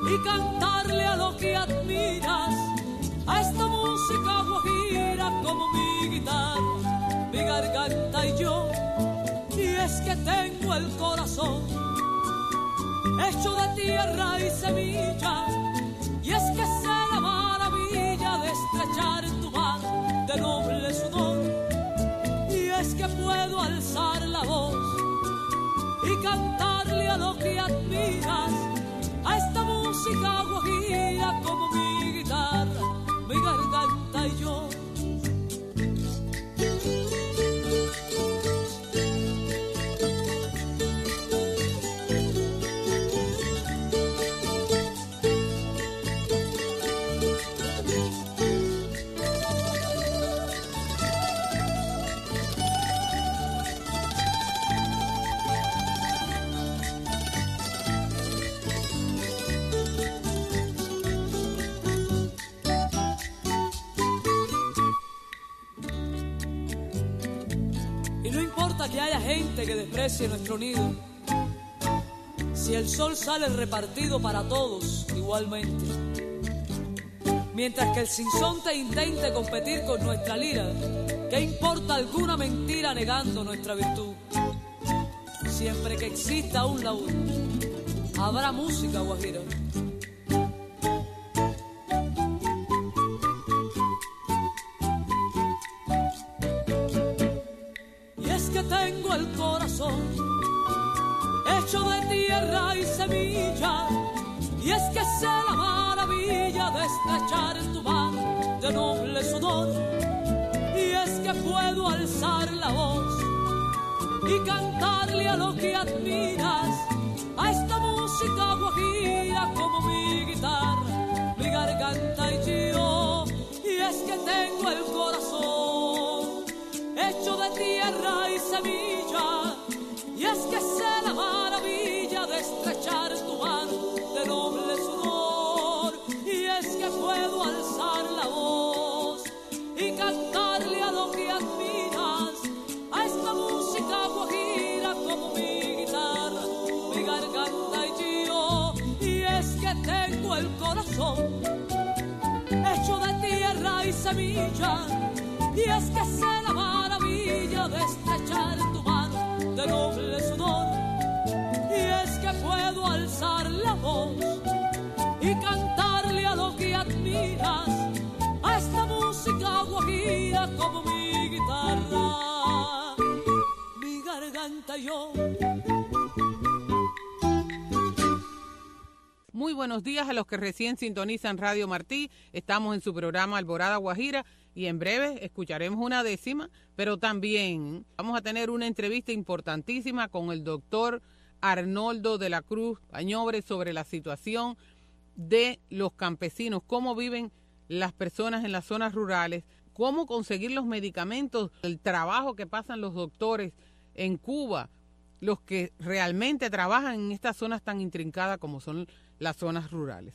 y cantarle a lo que admiras, a esta música guajira como mi guitarra, mi garganta y yo. Y es que tengo el corazón hecho de tierra y semilla, y es que sé la maravilla de estrechar tu mano de noble sudor. Y es que puedo alzar la voz y cantarle a lo que admiras, a esta música guajira como mi guitarra, mi garganta y yo. Que haya gente que desprecie nuestro nido, si el sol sale repartido para todos igualmente, mientras que el sinsonte intente competir con nuestra lira, ¿qué importa alguna mentira negando nuestra virtud? Siempre que exista un laúd, habrá música guajira. Tengo el corazón hecho de tierra y semilla, y es que sé la maravilla de estrechar en tu mano de noble sudor. Y es que puedo alzar la voz y cantarle a lo que admiras, a esta música guajira como mi guitarra, mi garganta y yo. Y es que tengo el corazón hecho de tierra y semilla, y es que sé la maravilla de estrechar tu mano de noble sudor. Y es que puedo alzar la voz y cantarle a lo que admiras, a esta música guajira como mi guitarra, mi garganta y yo. Y es que tengo el corazón hecho de tierra y semilla, y es que sé la maravilla de estrechar tu mano de noble sudor. Y es que puedo alzar la voz y cantarle a lo que admiras, a esta música guajira como mi guitarra, mi garganta y yo. Muy buenos días a los que recién sintonizan Radio Martí. Estamos en su programa Alborada Guajira y en breve escucharemos una décima, pero también vamos a tener una entrevista importantísima con el doctor Arnoldo de la Cruz Bañobre sobre la situación de los campesinos, cómo viven las personas en las zonas rurales, cómo conseguir los medicamentos, el trabajo que pasan los doctores en Cuba, los que realmente trabajan en estas zonas tan intrincadas como son las zonas rurales.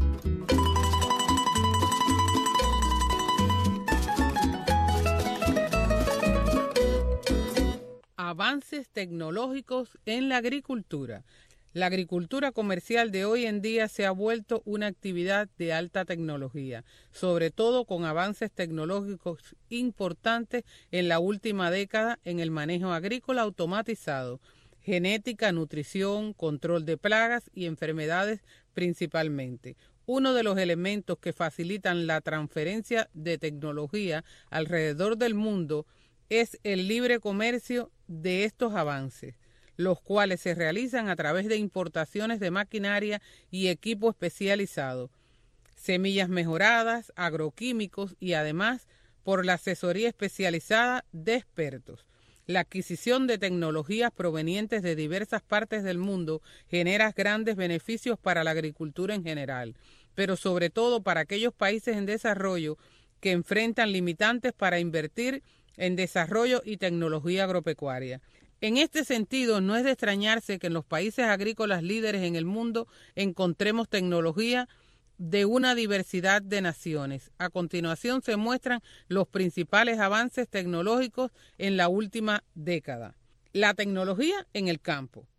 Avances tecnológicos en la agricultura. La agricultura comercial de hoy en día se ha vuelto una actividad de alta tecnología, sobre todo con avances tecnológicos importantes en la última década en el manejo agrícola automatizado, genética, nutrición, control de plagas y enfermedades principalmente. Uno de los elementos que facilitan la transferencia de tecnología alrededor del mundo es el libre comercio de estos avances, los cuales se realizan a través de importaciones de maquinaria y equipo especializado, semillas mejoradas, agroquímicos y además por la asesoría especializada de expertos. La adquisición de tecnologías provenientes de diversas partes del mundo genera grandes beneficios para la agricultura en general, pero sobre todo para aquellos países en desarrollo que enfrentan limitantes para invertir en desarrollo y tecnología agropecuaria. En este sentido, no es de extrañarse que en los países agrícolas líderes en el mundo encontremos tecnología de una diversidad de naciones. A continuación se muestran los principales avances tecnológicos en la última década. La tecnología en el campo.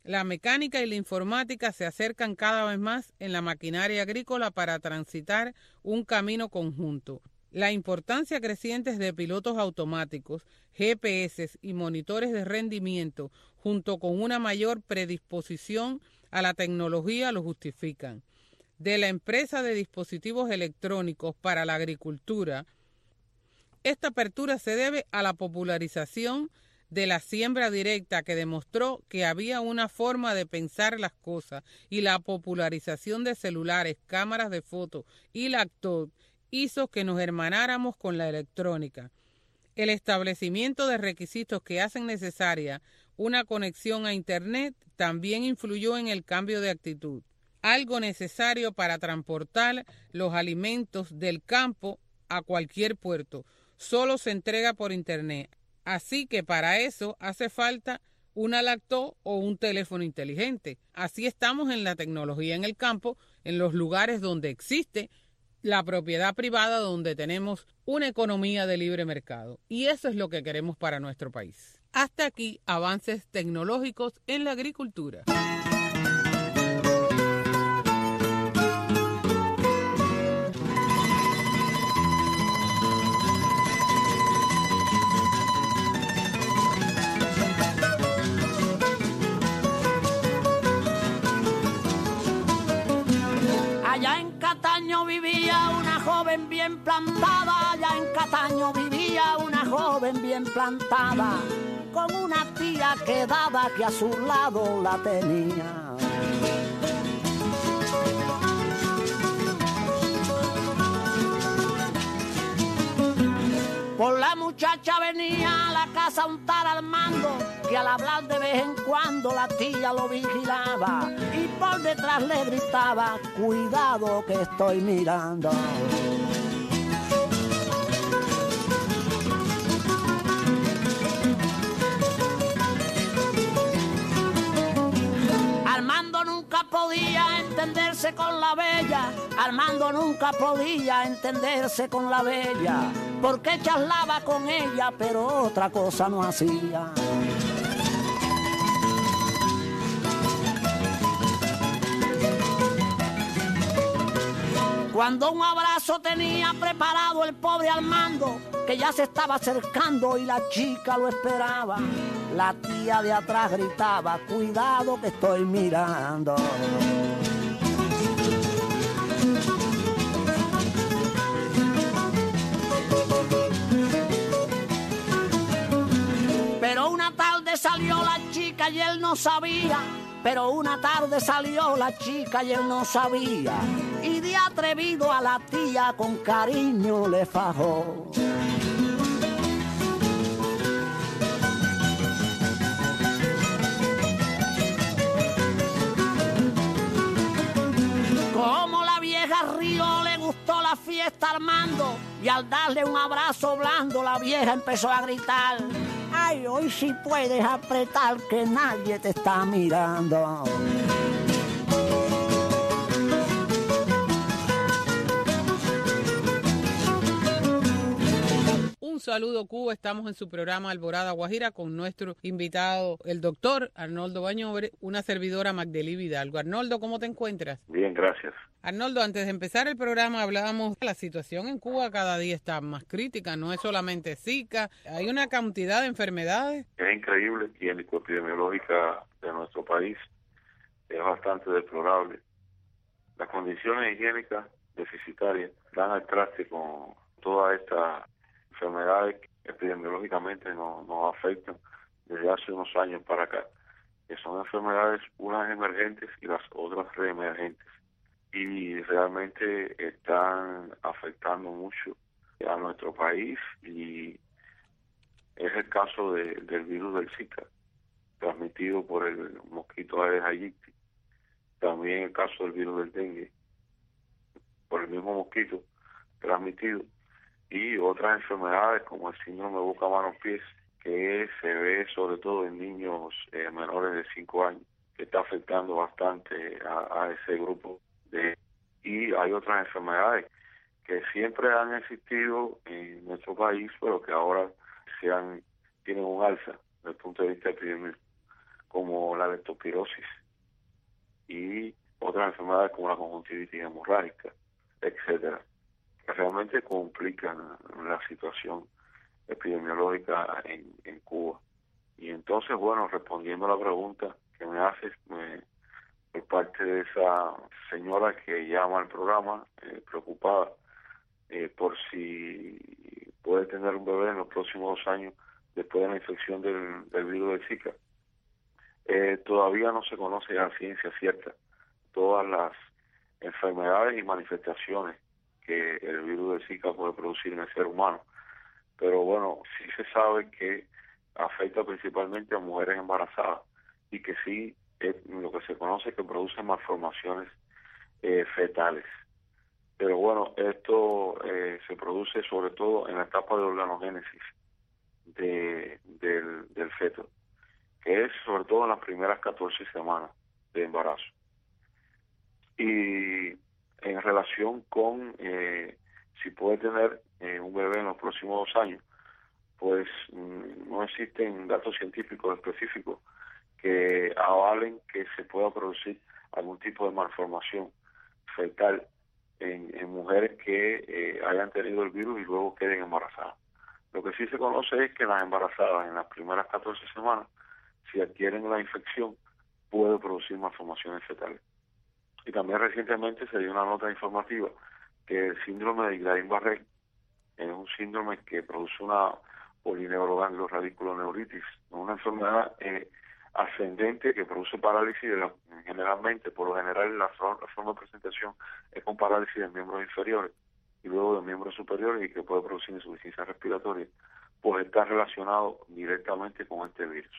La mecánica y la informática se acercan cada vez más en la maquinaria agrícola para transitar un camino conjunto. La importancia creciente de pilotos automáticos, GPS y monitores de rendimiento, junto con una mayor predisposición a la tecnología, lo justifican. De la empresa de dispositivos electrónicos para la agricultura, esta apertura se debe a la popularización de la siembra directa, que demostró que había una forma de pensar las cosas, y la popularización de celulares, cámaras de foto y laptop hizo que nos hermanáramos con la electrónica. El establecimiento de requisitos que hacen necesaria una conexión a Internet también influyó en el cambio de actitud. Algo necesario para transportar los alimentos del campo a cualquier puerto. Solo se entrega por Internet. Así que para eso hace falta una laptop o un teléfono inteligente. Así estamos en la tecnología en el campo, en los lugares donde existe la propiedad privada, donde tenemos una economía de libre mercado. Y eso es lo que queremos para nuestro país. Hasta aquí, avances tecnológicos en la agricultura. Allá en Cataño vivía una joven bien plantada, allá en Cataño vivía una joven bien plantada, con una tía que daba que a su lado la tenía. Por la muchacha venía a la casa un tal Armando, que al hablar de vez en cuando la tía lo vigilaba y por detrás le gritaba: cuidado que estoy mirando. Armando nunca podía entenderse con la bella, Armando nunca podía entenderse con la bella, porque charlaba con ella pero otra cosa no hacía. Cuando un abrazo tenía preparado el pobre Armando, que ya se estaba acercando y la chica lo esperaba, la tía de atrás gritaba: cuidado que estoy mirando. Pero una tarde salió la chica y él no sabía, pero una tarde salió la chica y él no sabía, y de atrevido a la tía con cariño le fajó. Como la vieja rió, le gustó la fiesta a Armando, y al darle un abrazo blando la vieja empezó a gritar: ay, hoy sí puedes apretar que nadie te está mirando. Un saludo, Cuba. Estamos en su programa Alborada Guajira con nuestro invitado, el doctor Arnoldo Bañobre, una servidora Magdelí Vidalgo. Arnoldo, ¿cómo te encuentras? Bien, gracias. Arnoldo, antes de empezar el programa hablábamos de la situación en Cuba, cada día está más crítica, no es solamente Zika, hay una cantidad de enfermedades. Es increíble, y la epidemiológica de nuestro país es bastante deplorable. Las condiciones higiénicas deficitarias dan al traste con todas estas enfermedades que epidemiológicamente nos afectan desde hace unos años para acá, que son enfermedades unas emergentes y las otras reemergentes, y realmente están afectando mucho a nuestro país, y es el caso del virus del Zika, transmitido por el mosquito Aedes aegypti, también el caso del virus del dengue, por el mismo mosquito transmitido, y otras enfermedades como el síndrome de boca, manos, pies, que se ve sobre todo en niños menores de 5 años, que está afectando bastante a ese grupo. Y hay otras enfermedades que siempre han existido en nuestro país, pero que ahora tienen un alza desde el punto de vista epidemiológico, como la leptospirosis y otras enfermedades como la conjuntivitis hemorrágica, etcétera, que realmente complican la situación epidemiológica en Cuba. Y entonces, bueno, respondiendo a la pregunta que me haces, por parte de esa señora que llama al programa preocupada por si puede tener un bebé en los próximos 2 años después de la infección del virus del Zika, todavía no se conoce a ciencia cierta todas las enfermedades y manifestaciones que el virus del Zika puede producir en el ser humano. Pero bueno, sí se sabe que afecta principalmente a mujeres embarazadas y que sí es lo que se conoce que produce malformaciones fetales. Pero bueno, esto se produce sobre todo en la etapa de organogénesis del feto, que es sobre todo en las primeras 14 semanas de embarazo. Y en relación con si puede tener un bebé en los próximos 2 años, pues no existen datos científicos específicos que avalen que se pueda producir algún tipo de malformación fetal en mujeres que hayan tenido el virus y luego queden embarazadas. Lo que sí se conoce es que las embarazadas en las primeras 14 semanas, si adquieren la infección, puede producir malformaciones fetales. Y también recientemente se dio una nota informativa que el síndrome de Guillain-Barré es un síndrome que produce una polineuroganglioradiculoneuritis, una enfermedad ascendente que produce parálisis generalmente, por lo general la forma de presentación es con parálisis de miembros inferiores y luego de miembros superiores y que puede producir insuficiencia respiratoria, pues está relacionado directamente con este virus.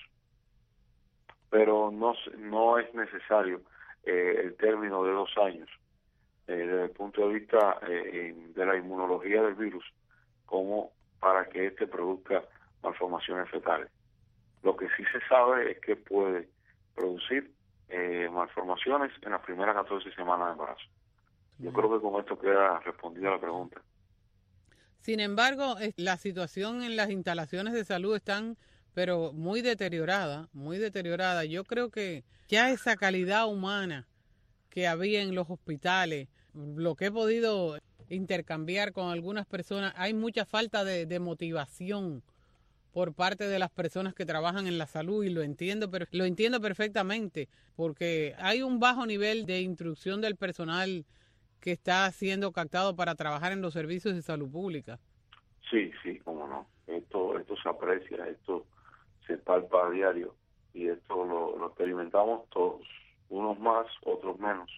Pero no es necesario el término de 2 años desde el punto de vista de la inmunología del virus como para que este produzca malformaciones fetales. Lo que sí se sabe es que puede producir malformaciones en las primeras 14 semanas de embarazo. Yo creo que con esto queda respondida la pregunta. Sin embargo, la situación en las instalaciones de salud están, pero muy deteriorada, muy deteriorada. Yo creo que ya esa calidad humana que había en los hospitales, lo que he podido intercambiar con algunas personas, hay mucha falta de motivación por parte de las personas que trabajan en la salud y lo entiendo perfectamente porque hay un bajo nivel de instrucción del personal que está siendo captado para trabajar en los servicios de salud pública. Sí, cómo no. Esto se aprecia, esto se palpa a diario y esto lo experimentamos todos, unos más, otros menos.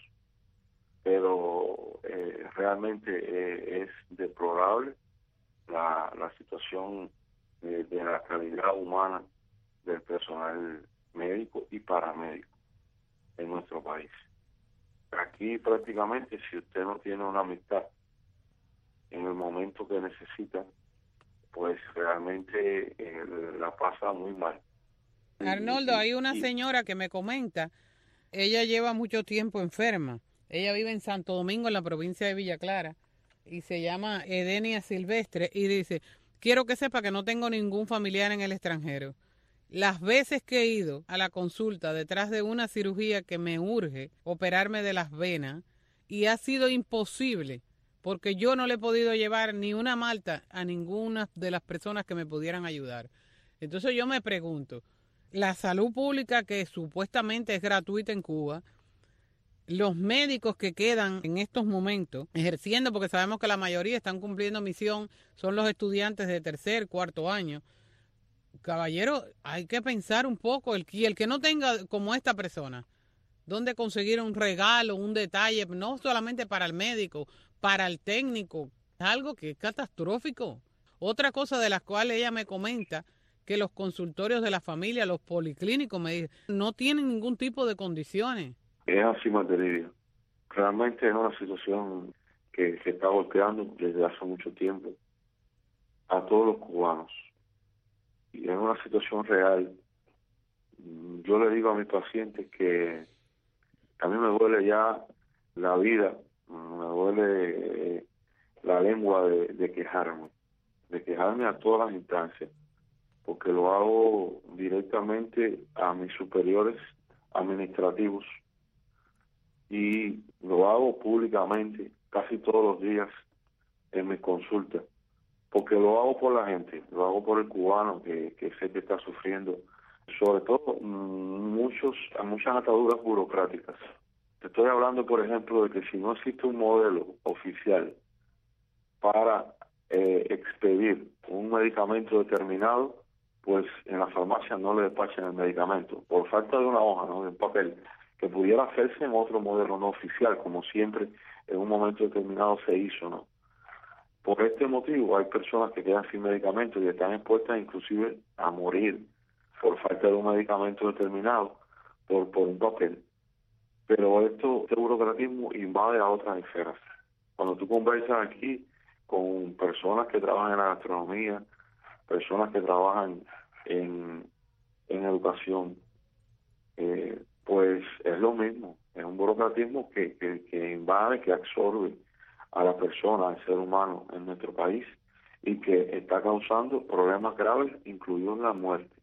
Pero realmente es deplorable la situación de la calidad humana del personal médico y paramédico en nuestro país. Aquí prácticamente si usted no tiene una amistad en el momento que necesita, pues realmente la pasa muy mal. Arnoldo, hay una señora que me comenta, ella lleva mucho tiempo enferma, ella vive en Santo Domingo, en la provincia de Villa Clara, y se llama Edenia Silvestre, y dice, quiero que sepa que no tengo ningún familiar en el extranjero. Las veces que he ido a la consulta detrás de una cirugía que me urge operarme de las venas y ha sido imposible porque yo no le he podido llevar ni una malta a ninguna de las personas que me pudieran ayudar. Entonces yo me pregunto, la salud pública que supuestamente es gratuita en Cuba, los médicos que quedan en estos momentos ejerciendo, porque sabemos que la mayoría están cumpliendo misión, son los estudiantes de 3er, 4º año. Caballero, hay que pensar un poco, el que no tenga como esta persona, dónde conseguir un regalo, un detalle, no solamente para el médico, para el técnico, es algo que es catastrófico. Otra cosa de las cuales ella me comenta, que los consultorios de la familia, los policlínicos, me dicen, no tienen ningún tipo de condiciones. Es así, Material. Realmente es una situación que está golpeando desde hace mucho tiempo a todos los cubanos. Y es una situación real. Yo le digo a mis pacientes que a mí me duele ya la vida, me duele la lengua de quejarme a todas las instancias, porque lo hago directamente a mis superiores administrativos y lo hago públicamente casi todos los días en mis consultas, porque lo hago por la gente, lo hago por el cubano que sé que está sufriendo, sobre todo muchas ataduras burocráticas. Te estoy hablando, por ejemplo, de que si no existe un modelo oficial para expedir un medicamento determinado, pues en la farmacia no le despachan el medicamento, por falta de una hoja, ¿no?, de un papel, que pudiera hacerse en otro modelo no oficial, como siempre en un momento determinado se hizo, ¿no? Por este motivo hay personas que quedan sin medicamentos y están expuestas inclusive a morir por falta de un medicamento determinado, por un papel. Pero este burocratismo invade a otras esferas. Cuando tú conversas aquí con personas que trabajan en la gastronomía, personas que trabajan en educación, pues es lo mismo, es un burocratismo que invade, que absorbe a la persona, al ser humano en nuestro país y que está causando problemas graves, incluidos la muerte.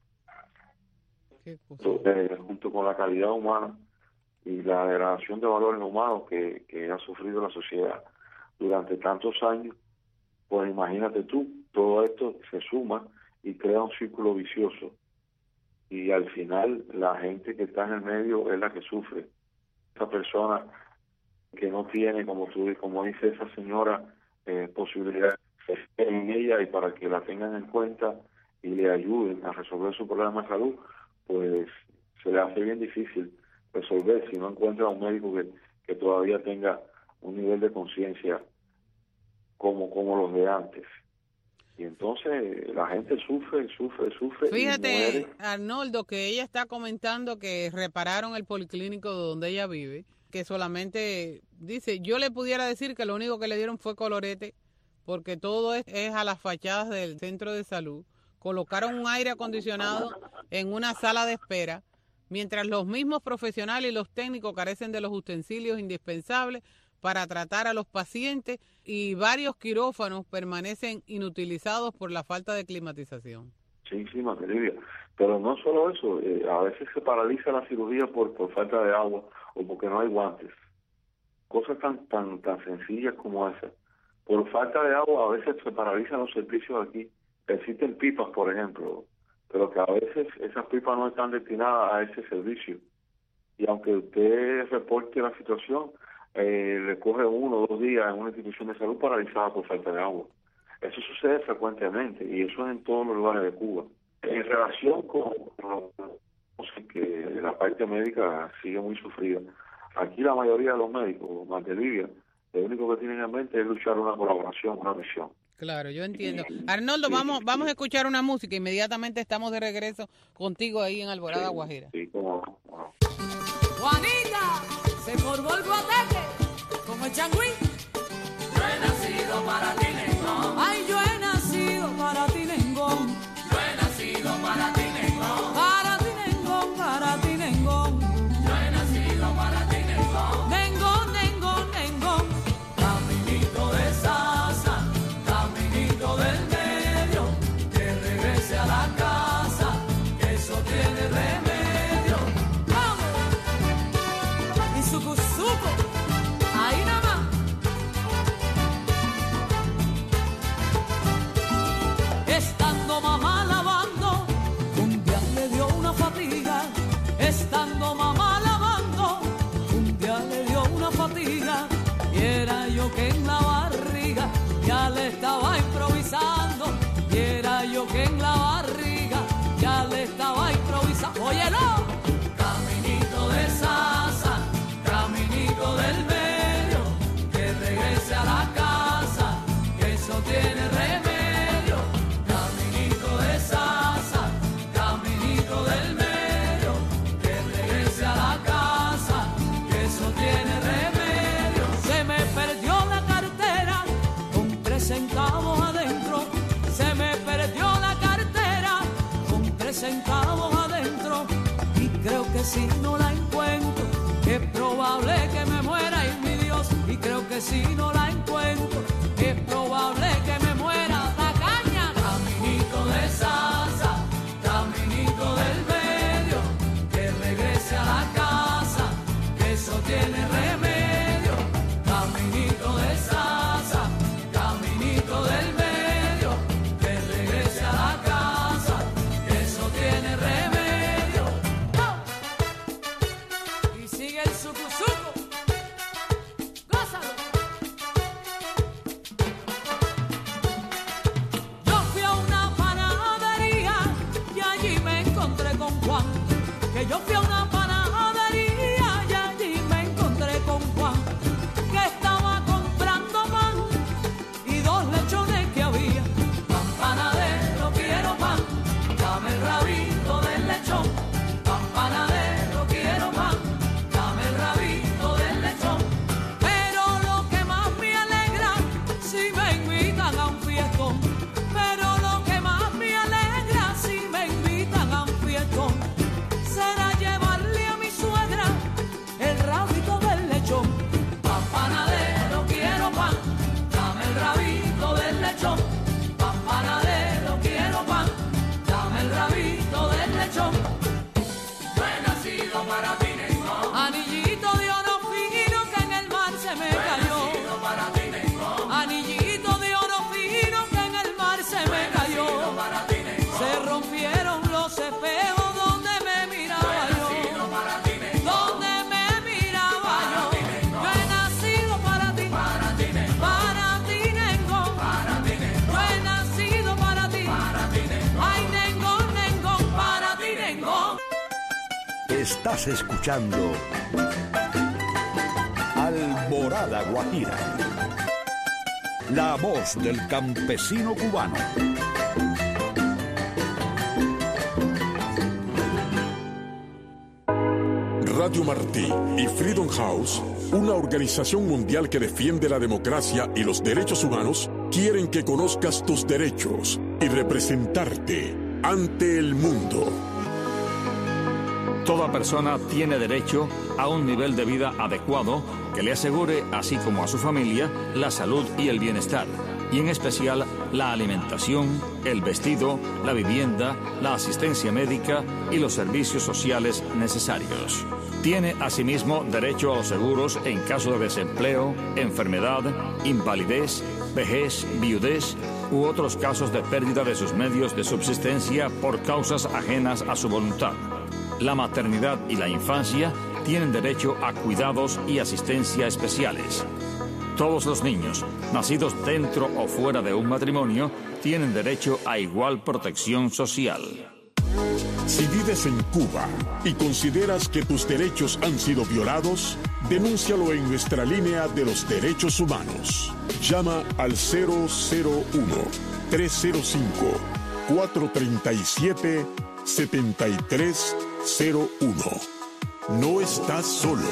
Junto con la calidad humana y la degradación de valores humanos que ha sufrido la sociedad durante tantos años, pues imagínate tú, todo esto se suma y crea un círculo vicioso y al final la gente que está en el medio es la que sufre. Esa persona que no tiene, como dice esa señora, posibilidad en ella y para que la tengan en cuenta y le ayuden a resolver su problema de salud, pues se le hace bien difícil resolver si no encuentra un médico que todavía tenga un nivel de conciencia como los de antes. Y entonces la gente sufre. Fíjate, Arnoldo, que ella está comentando que repararon el policlínico donde ella vive, que solamente dice, yo le pudiera decir que lo único que le dieron fue colorete, porque todo es a las fachadas del centro de salud. Colocaron un aire acondicionado en una sala de espera, mientras los mismos profesionales y los técnicos carecen de los utensilios indispensables para tratar a los pacientes y varios quirófanos permanecen inutilizados por la falta de climatización. Sí, María, pero no solo eso, a veces se paraliza la cirugía por falta de agua o porque no hay guantes. Cosas tan sencillas como esa. Por falta de agua a veces se paralizan los servicios aquí. Existen pipas, por ejemplo, pero que a veces esas pipas no están destinadas a ese servicio. Y aunque usted reporte la situación, le coge 1 o 2 días en una institución de salud paralizada por falta de agua. Eso sucede frecuentemente y eso es en todos los lugares de Cuba. En relación con que la parte médica sigue muy sufrida, aquí la mayoría de los médicos, más de Libia, lo único que tienen en mente es luchar una colaboración, una misión. Claro, yo entiendo. Arnoldo, vamos a escuchar una música. Inmediatamente estamos de regreso contigo ahí en Alborada Guajira. Sí, cómo no. Juanita, se formó el guateque como el changüí. Yo he nacido para ti, Nengón. Ay, yo he nacido para ti, Nengón. Yo he nacido para ti, Nengón. Para ti, Nengón, para ti, Nengón. Yo he nacido para ti, Nengón. Nengón, Nengón, Nengón. Caminito de Sasa, caminito del medio, que regrese a la casa, que eso tiene remedio. ¡Vamos! Y suco, ahí nada más. Estando mamá lavando, un día le dio una fatiga. Estando mamá lavando, un día le dio una fatiga. Y era yo que en la barriga ya le estaba improvisando. Y era yo que en la barriga ya le estaba improvisando. ¡Óyelo! Caminito de Sasa, caminito del medio, que regrese a la casa, que eso tiene remedio. Caminito de Sasa, caminito del medio, que regrese a la casa, que eso tiene remedio. Se me perdió la cartera con 3 centavos adentro. Se me perdió la cartera con 3 centavos adentro. Y creo que si no la encuentro, es probable que me muera. Y mi Dios, y creo que si no la encuentro, es probable que me muera. La caña. Caminito de Sasa, que yo fui a una panadería y allí me encontré con Juan, que estaba comprando pan y 2 lechones que había. Pan panadero, quiero pan, dame el rabito del lechón. Pan panadero, quiero pan, dame el rabito del lechón. Pero lo que más me alegra, si me invitan a un fiestón. Pero lo que más me alegra, si me invitan a un fiestón, será llevarle a mi suegra el rabito del lechón. Pan panadero, quiero pan, dame el rabito del lechón. Pan panadero, quiero pan, dame el rabito del lechón. No he nacido para ti, Neymar. Anillito de oro fino que en el mar se me cayó. Para ti, Neymar. Anillito de oro fino que en el mar se me cayó. Para ti, Neymar. Se rompieron los espejos donde me miraba yo. Para ti, Neymar. Donde me miraba yo. Yo he nacido para ti. Para ti, Neymar. Para ti, Nengón. Para ti, Neymar. Yo he nacido para ti. Para ti, Neymar. Ay, Nengón, Nengón, para ti, Nengón. Estás escuchando Alborada Guajira, la voz del campesino cubano. Radio Martí y Freedom House, una organización mundial que defiende la democracia y los derechos humanos, quieren que conozcas tus derechos y representarte ante el mundo. Toda persona tiene derecho a un nivel de vida adecuado que le asegure, así como a su familia, la salud y el bienestar, y en especial la alimentación, el vestido, la vivienda, la asistencia médica y los servicios sociales necesarios. Tiene asimismo derecho a los seguros en caso de desempleo, enfermedad, invalidez, vejez, viudez u otros casos de pérdida de sus medios de subsistencia por causas ajenas a su voluntad. La maternidad y la infancia tienen derecho a cuidados y asistencia especiales. Todos los niños, nacidos dentro o fuera de un matrimonio, tienen derecho a igual protección social. Si vives en Cuba y consideras que tus derechos han sido violados, denúncialo en nuestra línea de los derechos humanos. Llama al 001-305-437-7301. No estás solo.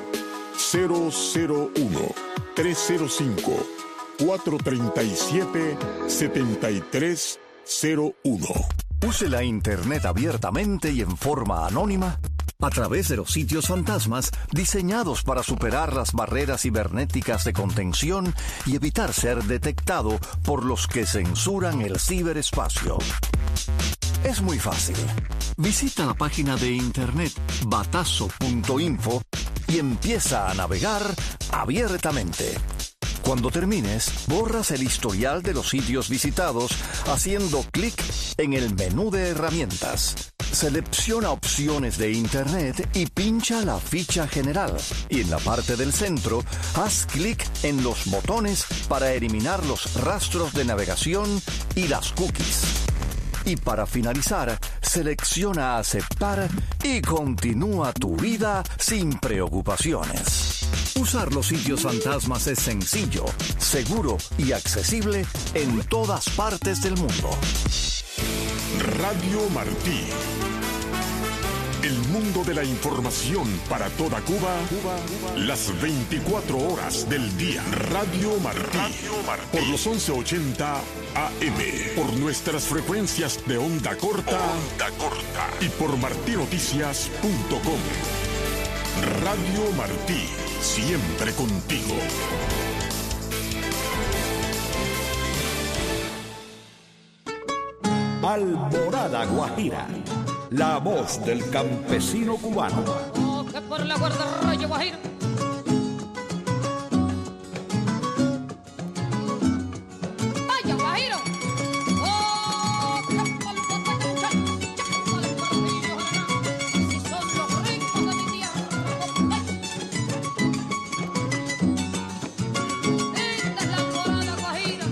001-305-437-7301. Use la Internet abiertamente y en forma anónima a través de los sitios fantasmas diseñados para superar las barreras cibernéticas de contención y evitar ser detectado por los que censuran el ciberespacio. Es muy fácil. Visita la página de internet batazo.info y empieza a navegar abiertamente. Cuando termines, borras el historial de los sitios visitados haciendo clic en el menú de herramientas. Selecciona opciones de Internet y pincha la ficha general. Y en la parte del centro, haz clic en los botones para eliminar los rastros de navegación y las cookies. Y para finalizar, selecciona aceptar y continúa tu vida sin preocupaciones. Usar los sitios fantasmas es sencillo, seguro y accesible en todas partes del mundo. Radio Martí. El mundo de la información para toda Cuba, las 24 horas del día. Radio Martí. Por los 1180 AM. Por nuestras frecuencias de onda corta. Y por martinoticias.com. Radio Martí. Siempre contigo. Alborada Guajira, la voz del campesino cubano. Oh, que por la guarda rayo Guajiro. ¡Vaya, Guajiro! ¡Oh, que por la guarda si son los ricos de mi tierra! Esta es la alborada Guajira.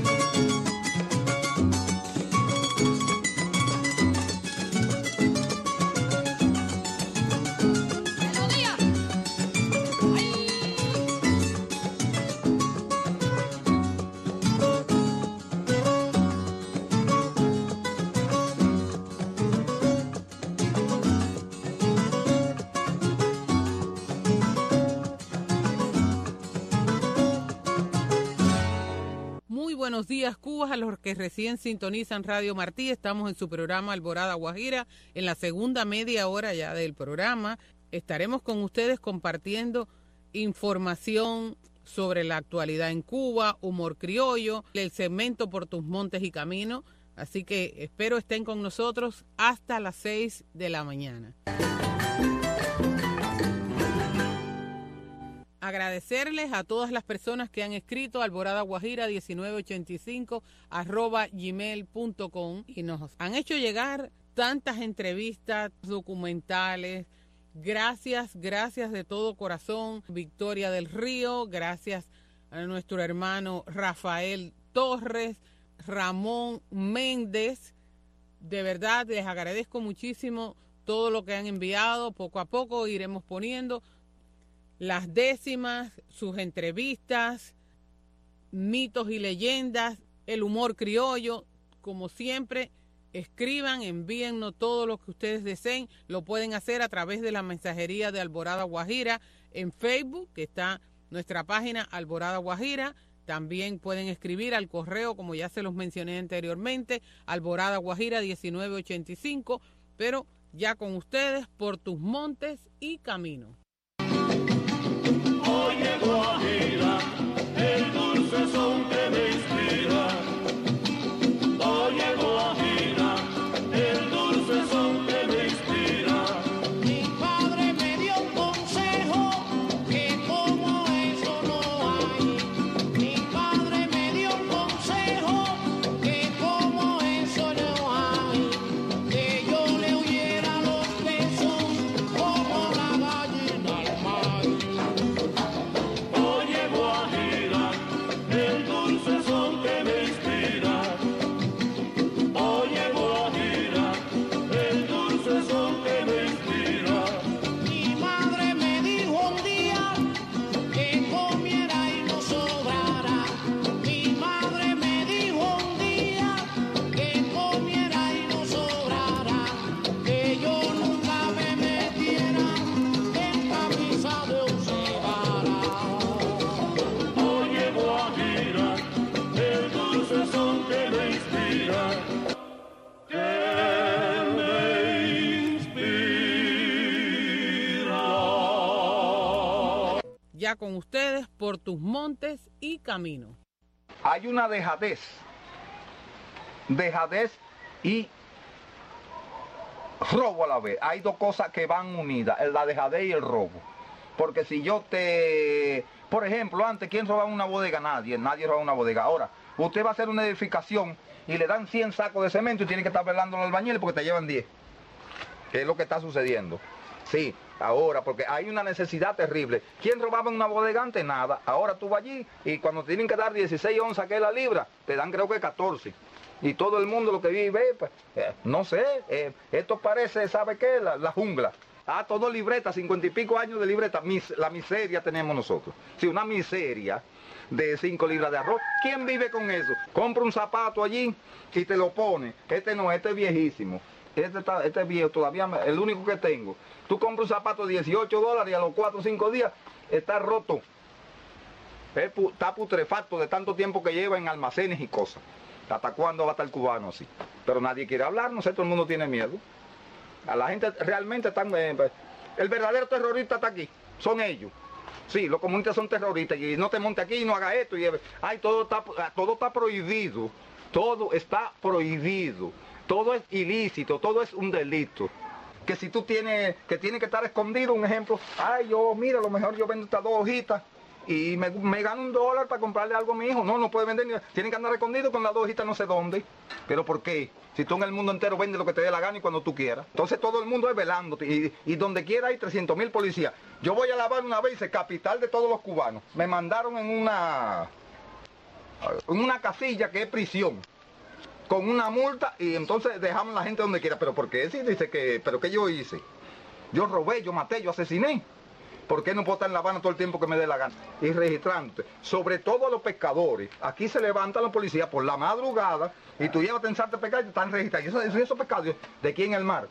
buenos días, Cuba, a los que recién sintonizan Radio Martí. Estamos en su programa Alborada Guajira, en la segunda media hora ya del programa. Estaremos con ustedes compartiendo información sobre la actualidad en Cuba, humor criollo, el segmento Por tus montes y caminos. Así que espero estén con nosotros hasta las 6 de la mañana. Agradecerles a todas las personas que han escrito alboradaguajira1985@gmail.com y nos han hecho llegar tantas entrevistas, documentales. Gracias de todo corazón, Victoria del Río, gracias a nuestro hermano Rafael Torres, Ramón Méndez. De verdad les agradezco muchísimo todo lo que han enviado. Poco a poco iremos poniendo las décimas, sus entrevistas, mitos y leyendas, el humor criollo. Como siempre, escriban, envíennos todo lo que ustedes deseen. Lo pueden hacer a través de la mensajería de Alborada Guajira en Facebook, que está nuestra página Alborada Guajira. También pueden escribir al correo, como ya se los mencioné anteriormente, alboradaguajira1985, pero ya con ustedes, Por tus montes y caminos. Oye, Guajira, el dulce son que me inspira. Oye, Guajira, el dulce son que me inspira. Mi padre me dio un consejo que como eso no hay. Mi padre me dio un consejo que como eso no hay. Que yo le huyera los besos como la gallina al mar. Oye, Guajira, el dulce son que me inspira. Oye, Guajira, el dulce son que me inspira. Mi madre me dijo un día que comiera y no sobrara. Mi madre me dijo un día que comiera y no sobrara. Que yo nunca me metiera en camisa de once varas. Oye, Guajira, el dulce son que me inspira. Que me inspira. Ya con ustedes, Por tus montes y caminos. Hay una dejadez y robo a la vez. Hay dos cosas que van unidas, la dejadez y el robo. Porque si yo por ejemplo, antes, ¿quién robaba una bodega? Nadie robaba una bodega. Ahora, usted va a hacer una edificación y le dan 100 sacos de cemento y tiene que estar velando a los albañiles porque te llevan 10. ¿Qué es lo que está sucediendo? Sí, ahora, porque hay una necesidad terrible. ¿Quién robaba en una bodega antes? Nada. Ahora tú vas allí y cuando tienen que dar 16 onzas, que es la libra, te dan creo que 14. Y todo el mundo lo que vive, pues, no sé, esto parece, ¿sabe qué? La jungla. Todo libreta, 50 y pico años de libreta. La miseria tenemos nosotros. Sí, una miseria de 5 libras de arroz. ¿Quién vive con eso? Compra un zapato allí y te lo pone. Este es viejísimo. Este es viejo, todavía el único que tengo. Tú compras un zapato de $18 y a los 4 o 5 días está roto. Está putrefacto de tanto tiempo que lleva en almacenes y cosas. ¿Hasta cuándo va a estar el cubano así? Pero nadie quiere hablar, no sé, todo el mundo tiene miedo. A la gente realmente están... el verdadero terrorista está aquí, son ellos. Sí, los comunistas son terroristas y no te montes aquí y no haga esto. Todo está prohibido, todo está prohibido, todo es ilícito, todo es un delito. Que si tú tienes que estar escondido, un ejemplo, mira, a lo mejor yo vendo estas 2 hojitas y me gano $1 para comprarle algo a mi hijo. No puede vender, tienen que andar escondido con las 2 hojitas no sé dónde. ¿Pero por qué? Si tú en el mundo entero vendes lo que te dé la gana y cuando tú quieras. Entonces todo el mundo es velándote y donde quiera hay 300.000 policías. Yo voy a La Habana una vez, capital de todos los cubanos. Me mandaron en una casilla que es prisión, con una multa y entonces dejamos a la gente donde quiera. ¿Pero por qué? Sí, dice ¿pero qué yo hice? Yo robé, yo maté, yo asesiné. ¿Por qué no puedo estar en La Habana todo el tiempo que me dé la gana? Y registrándote. Sobre todo a los pescadores. Aquí se levantan los policías por la madrugada y tú llevas a pensarte a pescar y te están registrando. ¿Y esos pescados de aquí en el mar?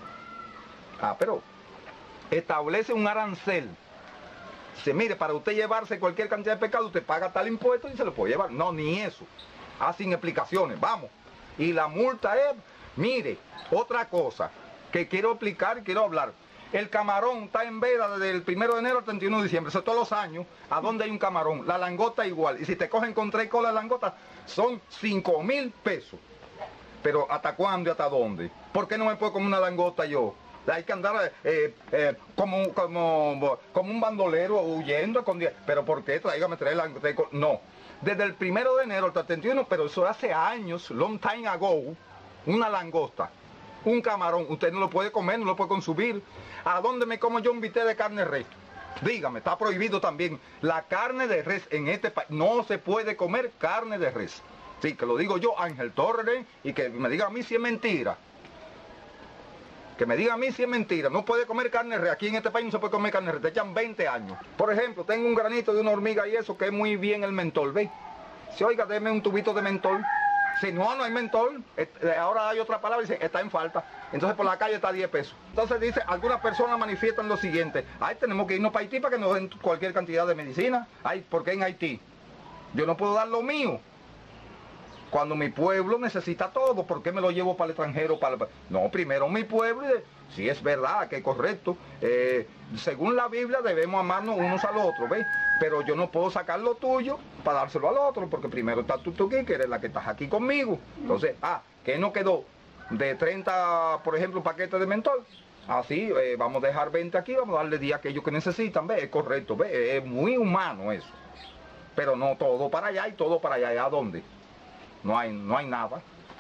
Pero establece un arancel. Dice, mire, para usted llevarse cualquier cantidad de pescado, usted paga tal impuesto y se lo puede llevar. No, ni eso. sin explicaciones, vamos. Y la multa es, mire, otra cosa que quiero explicar y quiero hablar. El camarón está en veda desde el 1 de enero al 31 de diciembre. Eso todos los años. ¿A dónde hay un camarón? La langota igual. Y si te cogen con 3 colas de langota, son 5,000 pesos. Pero ¿hasta cuándo y hasta dónde? ¿Por qué no me puedo comer una langota yo? Hay que andar como un bandolero huyendo. ¿Pero por qué? Tráigame 3 langotas. No. Desde el 1 de enero al 31, pero eso hace años, long time ago, una langosta. Un camarón, usted no lo puede comer, no lo puede consumir. ¿A dónde me como yo un bistec de carne de res? Dígame, está prohibido también. La carne de res en este país, no se puede comer carne de res. Sí, que lo digo yo, Ángel Torres, y que me diga a mí si es mentira. Que me diga a mí si es mentira. No puede comer carne de res. Aquí en este país no se puede comer carne de res. Te echan 20 años. Por ejemplo, tengo un granito de una hormiga y eso, que es muy bien el mentol, ¿ve? Si oiga, deme un tubito de mentol. Si no hay mentol, ahora hay otra palabra y dice, está en falta. Entonces por la calle está a 10 pesos. Entonces dice, algunas personas manifiestan lo siguiente. Ay, tenemos que irnos para Haití para que nos den cualquier cantidad de medicina. Ay, ¿por qué en Haití? Yo no puedo dar lo mío. Cuando mi pueblo necesita todo, ¿por qué me lo llevo para el extranjero? No, primero mi pueblo, sí es verdad que es correcto. Según la Biblia debemos amarnos unos al otro, ¿ves? Pero yo no puedo sacar lo tuyo para dárselo al otro, porque primero estás tú aquí, que eres la que estás aquí conmigo. Entonces, ¿qué nos quedó? De 30, por ejemplo, paquetes de mentol. Así, vamos a dejar 20 aquí, vamos a darle 10 a aquellos que necesitan, ¿ves? Es correcto, ¿ves? Es muy humano eso. Pero no todo para allá y todo para allá. ¿A dónde? No hay nada.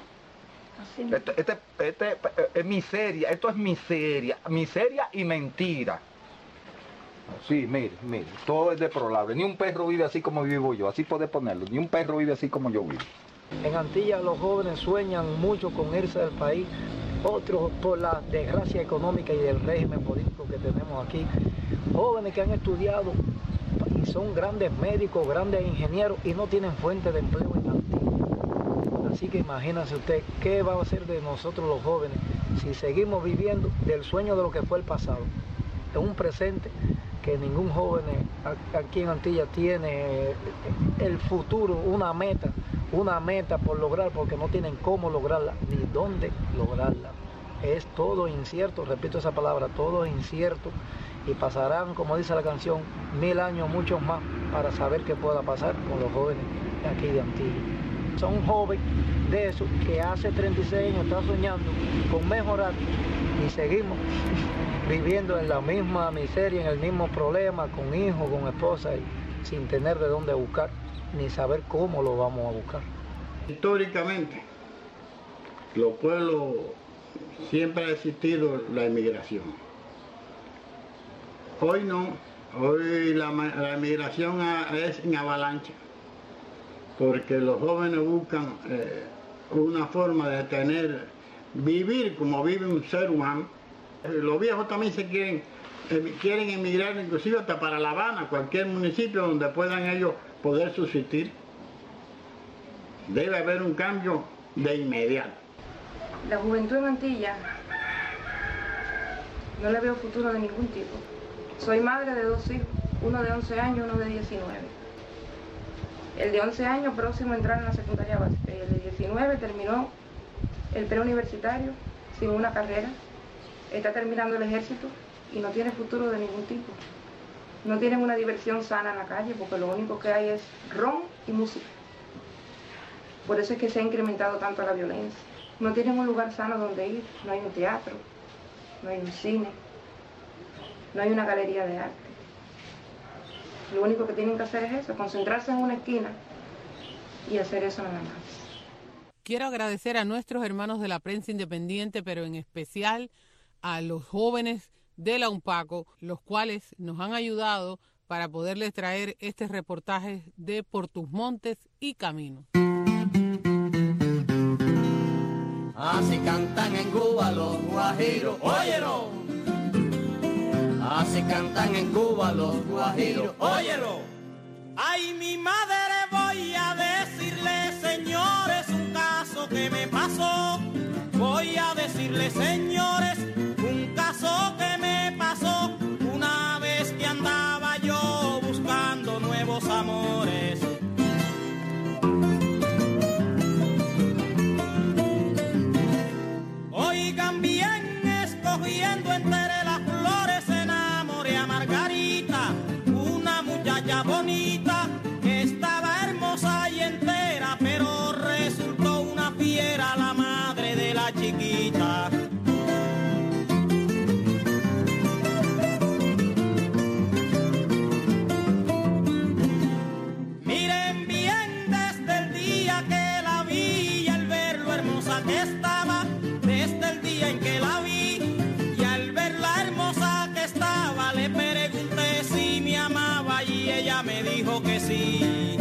Es miseria, esto es miseria y mentira. Sí, mire, todo es deplorable. Ni un perro vive así como vivo yo, así puede ponerlo. Ni un perro vive así como yo vivo. En Antillas los jóvenes sueñan mucho con irse del país, otros por la desgracia económica y del régimen político que tenemos aquí. Jóvenes que han estudiado y son grandes médicos, grandes ingenieros y no tienen fuente de empleo en Antillas. Así que imagínense usted qué va a hacer de nosotros los jóvenes si seguimos viviendo del sueño de lo que fue el pasado. Es un presente que ningún joven aquí en Antillas tiene el futuro, una meta por lograr, porque no tienen cómo lograrla ni dónde lograrla. Es todo incierto, repito esa palabra, todo incierto, y pasarán, como dice la canción, 1000 años, muchos más, para saber qué pueda pasar con los jóvenes de aquí de Antillas. Son un joven de esos que hace 36 años está soñando con mejorar y seguimos viviendo en la misma miseria, en el mismo problema, con hijos, con esposa, y sin tener de dónde buscar, ni saber cómo lo vamos a buscar. Históricamente, los pueblos siempre ha existido la inmigración. Hoy no, hoy la inmigración es en avalancha, porque los jóvenes buscan una forma de vivir como vive un ser humano. Los viejos también quieren emigrar inclusive hasta para La Habana, cualquier municipio donde puedan ellos poder subsistir. Debe haber un cambio de inmediato. La juventud en Antillas no le veo futuro de ningún tipo. Soy madre de 2 hijos, uno de 11 años, uno de 19. El de 11 años próximo a entrar en la secundaria básica y el de 19 terminó el preuniversitario sin una carrera. Está terminando el ejército y no tiene futuro de ningún tipo. No tienen una diversión sana en la calle porque lo único que hay es ron y música. Por eso es que se ha incrementado tanto la violencia. No tienen un lugar sano donde ir, no hay un teatro, no hay un cine, no hay una galería de arte. Lo único que tienen que hacer es eso, concentrarse en una esquina y hacer eso nada más. Quiero agradecer a nuestros hermanos de la prensa independiente, pero en especial a los jóvenes de la UNPACO, los cuales nos han ayudado para poderles traer este reportaje de Por tus montes y caminos. Así cantan en Cuba los guajiros, óyelo. Así cantan en Cuba los guajiros, óyelo. Ay, mi madre, voy a decirle, señores, un caso que me pasó. Voy a decirle, señores, un caso que me pasó una vez que andaba yo buscando nuevos amores. Oigan bien, escogiendo entre las flores enamoré a Margarita, una muchacha bonita que estaba hermosa y entera, pero resultó una fiera la madre de la chiquita. Miren bien desde el día que la vi y al ver lo hermosa que estaba, desde el día en que la vi y al ver la hermosa que estaba, le pregunté si me amaba y ella me dijo que sí.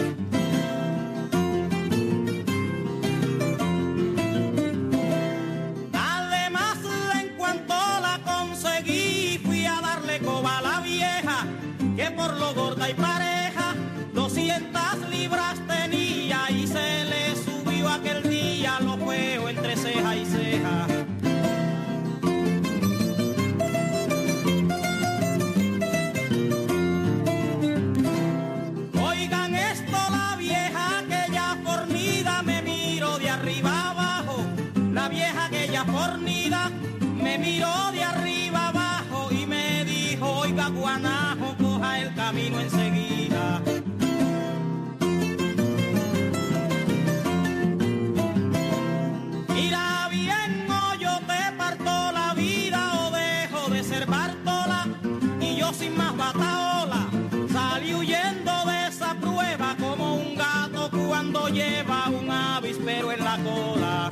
Además, en cuanto la conseguí, fui a darle coba a la vieja, que por lo gorda y pareja 200 libras tenía y se le subió aquel día lo feo entre ceja y ceja. Oigan esto, la vieja aquella fornida me miró de arriba abajo, la vieja aquella fornida me miró de arriba abajo y me dijo, oiga guanajo, coja el camino enseguida. Mira bien, o yo te parto la vida o dejo de ser Bartola, y yo sin más bataola salí huyendo de esa prueba como un gato cuando lleva un avispero en la cola.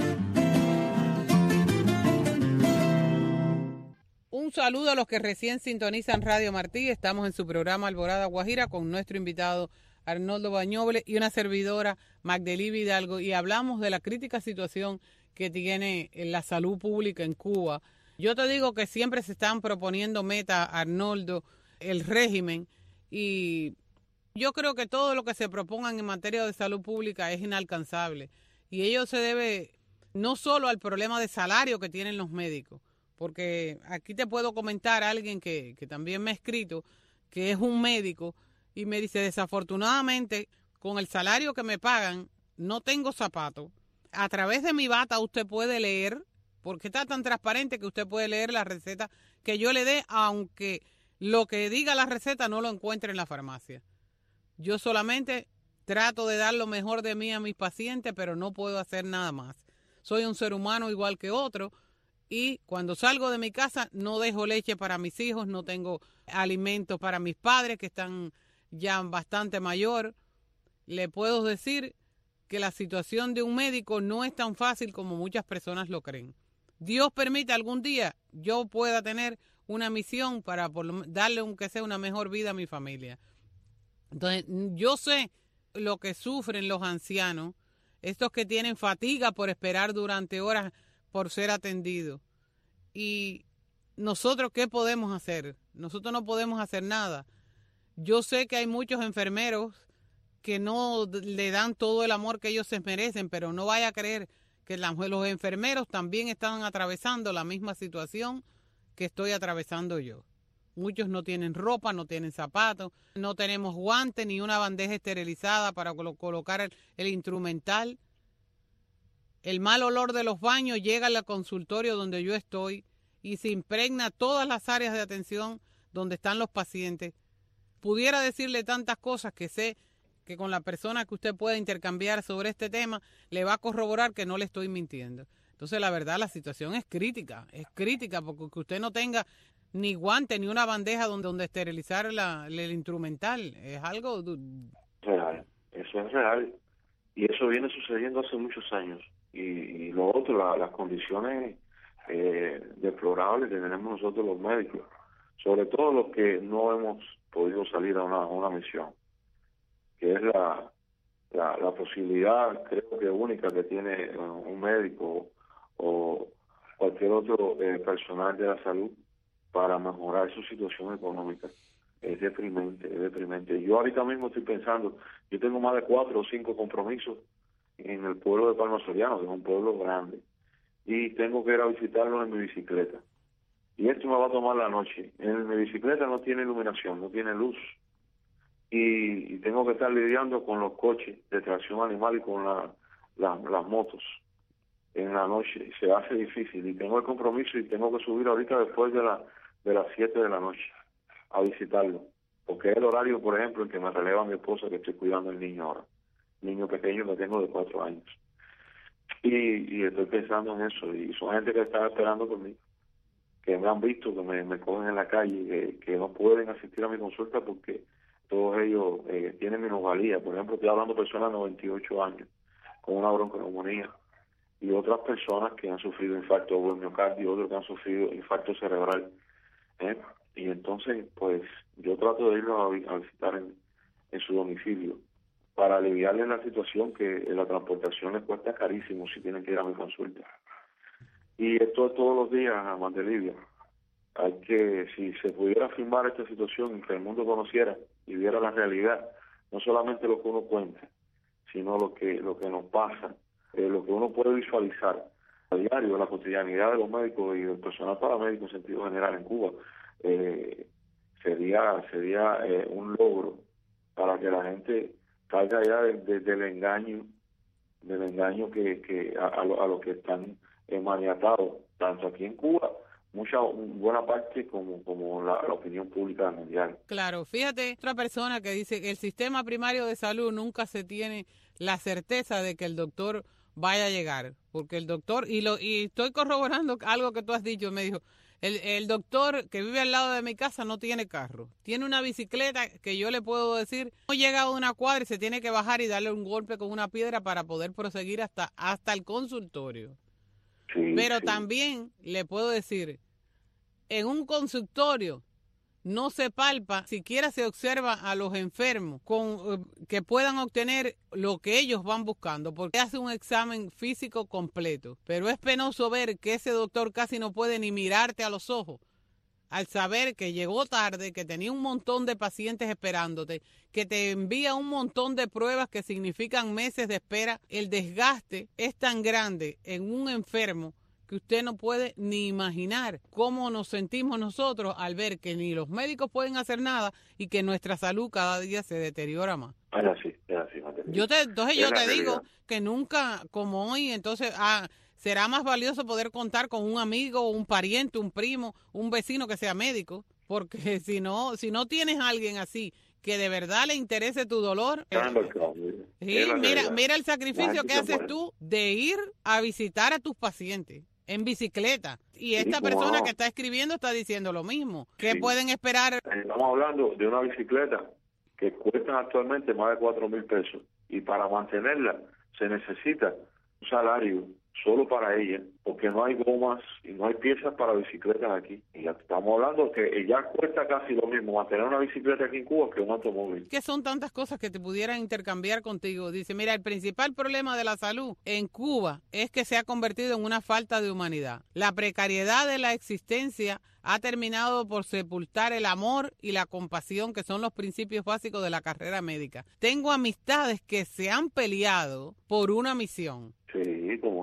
Un saludo a los que recién sintonizan Radio Martí. Estamos en su programa Alborada Guajira con nuestro invitado Arnoldo Bañoble y una servidora, Magdalí Hidalgo, y hablamos de la crítica situación que tiene la salud pública en Cuba. Yo te digo que siempre se están proponiendo metas, Arnoldo, el régimen, y yo creo que todo lo que se propongan en materia de salud pública es inalcanzable. Y ello se debe no solo al problema de salario que tienen los médicos, porque aquí te puedo comentar a alguien que también me ha escrito, que es un médico, y me dice, desafortunadamente, con el salario que me pagan, no tengo zapatos. A través de mi bata usted puede leer, porque está tan transparente que usted puede leer la receta que yo le dé, aunque lo que diga la receta no lo encuentre en la farmacia. Yo solamente trato de dar lo mejor de mí a mis pacientes, pero no puedo hacer nada más. Soy un ser humano igual que otro, y cuando salgo de mi casa no dejo leche para mis hijos, no tengo alimentos para mis padres que están ya bastante mayor. Le puedo decir que la situación de un médico no es tan fácil como muchas personas lo creen. Dios permite algún día yo pueda tener una misión para darle aunque sea una mejor vida a mi familia. Entonces, yo sé lo que sufren los ancianos, estos que tienen fatiga por esperar durante horas por ser atendidos. Y nosotros, ¿qué podemos hacer? Nosotros no podemos hacer nada. Yo sé que hay muchos enfermeros que no le dan todo el amor que ellos se merecen, pero no vaya a creer que los enfermeros también están atravesando la misma situación que estoy atravesando yo. Muchos no tienen ropa, no tienen zapatos, no tenemos guantes ni una bandeja esterilizada para colocar el instrumental. El mal olor de los baños llega al consultorio donde yo estoy y se impregna todas las áreas de atención donde están los pacientes. Pudiera decirle tantas cosas que sé que con la persona que usted pueda intercambiar sobre este tema le va a corroborar que no le estoy mintiendo. Entonces, la verdad, la situación es crítica porque que usted no tenga ni guante ni una bandeja donde esterilizar el instrumental. Es algo real, eso es real. Y eso viene sucediendo hace muchos años. Y lo otro, las condiciones deplorables que tenemos nosotros los médicos, sobre todo los que no hemos podido salir a una misión, que es la posibilidad, creo que única que tiene un médico o cualquier otro personal de la salud para mejorar su situación económica. Es deprimente, es deprimente. Yo ahorita mismo estoy pensando, yo tengo más de 4 o 5 compromisos en el pueblo de Palma Soriano, que es un pueblo grande, y tengo que ir a visitarlo en mi bicicleta. Y esto me va a tomar la noche. Mi bicicleta no tiene iluminación, no tiene luz. Y tengo que estar lidiando con los coches de tracción animal y con las motos. en la noche, se hace difícil y tengo el compromiso y tengo que subir ahorita después de las 7 de la noche a visitarlo, porque es el horario, por ejemplo, en que me releva mi esposa, que estoy cuidando al niño ahora, niño pequeño que tengo de 4 años, y estoy pensando en eso, y son gente que está esperando por mí, que me han visto, que me cogen en la calle, que no pueden asistir a mi consulta porque todos ellos tienen minusvalía. Por ejemplo, estoy hablando de personas de 98 años con una bronconeumonía y otras personas que han sufrido infarto de miocardio, otros que han sufrido infarto cerebral. Y entonces, pues, yo trato de irlos a visitar en su domicilio para aliviarles la situación que la transportación les cuesta carísimo si tienen que ir a mi consulta. Y esto es todos los días, amante Livia. Hay que, si se pudiera filmar esta situación y que el mundo conociera y viera la realidad, no solamente lo que uno cuenta, sino lo que nos pasa, lo que uno puede visualizar a diario, la cotidianidad de los médicos y del personal paramédico en sentido general en Cuba, sería un logro para que la gente salga ya del engaño que a los que están maniatados, tanto aquí en Cuba, buena parte como la opinión pública mundial. Claro, fíjate, otra persona que dice que el sistema primario de salud nunca se tiene la certeza de que el doctor vaya a llegar, porque el doctor, y estoy corroborando algo que tú has dicho, me dijo, el doctor que vive al lado de mi casa no tiene carro, tiene una bicicleta que yo le puedo decir, no llega a una cuadra y se tiene que bajar y darle un golpe con una piedra para poder proseguir hasta el consultorio. Sí, pero sí. También le puedo decir, en un consultorio no se palpa, siquiera se observa a los enfermos que puedan obtener lo que ellos van buscando, porque hace un examen físico completo. Pero es penoso ver que ese doctor casi no puede ni mirarte a los ojos, al saber que llegó tarde, que tenía un montón de pacientes esperándote, que te envía un montón de pruebas que significan meses de espera. El desgaste es tan grande en un enfermo que usted no puede ni imaginar cómo nos sentimos nosotros al ver que ni los médicos pueden hacer nada y que nuestra salud cada día se deteriora más. Es así. Entonces yo te digo que nunca como hoy, entonces será más valioso poder contar con un amigo, un pariente, un primo, un vecino que sea médico, porque si no tienes a alguien así que de verdad le interese tu dolor. Mira el sacrificio que haces tú de ir a visitar a tus pacientes en bicicleta. Y esta persona que está escribiendo está diciendo lo mismo. ¿Qué pueden esperar? Estamos hablando de una bicicleta que cuesta actualmente más de 4,000 pesos. Y para mantenerla se necesita un salario solo para ella, porque no hay gomas y no hay piezas para bicicletas aquí. Y ya estamos hablando que ya cuesta casi lo mismo mantener una bicicleta aquí en Cuba que un automóvil. Que son tantas cosas que te pudieran intercambiar contigo. Dice, mira, el principal problema de la salud en Cuba es que se ha convertido en una falta de humanidad. La precariedad de la existencia ha terminado por sepultar el amor y la compasión, que son los principios básicos de la carrera médica. Tengo amistades que se han peleado por una misión. Sí, cómo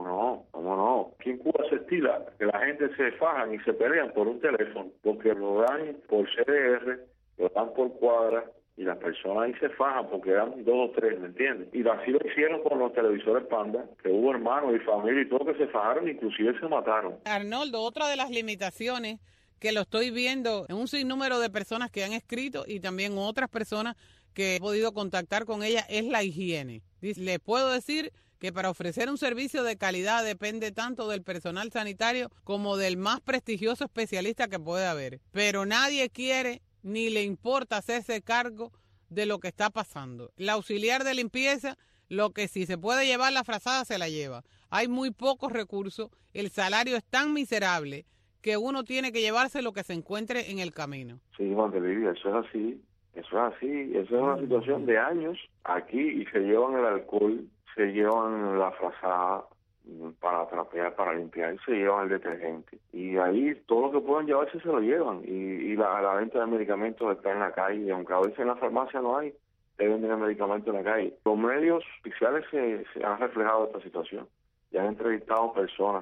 no. Aquí en Cuba se estila que la gente se fajan y se pelean por un teléfono, porque lo dan por CDR, lo dan por cuadra, y las personas ahí se fajan porque dan 2 o 3, ¿me entiendes? Y así lo hicieron con los televisores Panda, que hubo hermanos y familia y todo que se fajaron, inclusive se mataron. Arnoldo, otra de las limitaciones que lo estoy viendo en un sinnúmero de personas que han escrito y también otras personas que he podido contactar con ella es la higiene. Les puedo decir que para ofrecer un servicio de calidad depende tanto del personal sanitario como del más prestigioso especialista que pueda haber. Pero nadie quiere ni le importa hacerse cargo de lo que está pasando. El auxiliar de limpieza, lo que si se puede llevar la frazada se la lleva. Hay muy pocos recursos, el salario es tan miserable que uno tiene que llevarse lo que se encuentre en el camino. Sí, Montevideo, eso es así. Eso es una situación de años aquí y se llevan el alcohol, se llevan la frazada para trapear, para limpiar, y se llevan el detergente. Y ahí todo lo que puedan llevarse se lo llevan. Y la venta de medicamentos está en la calle, aunque a veces en la farmacia no hay, te venden el medicamento en la calle. Los medios oficiales se han reflejado esta situación y han entrevistado personas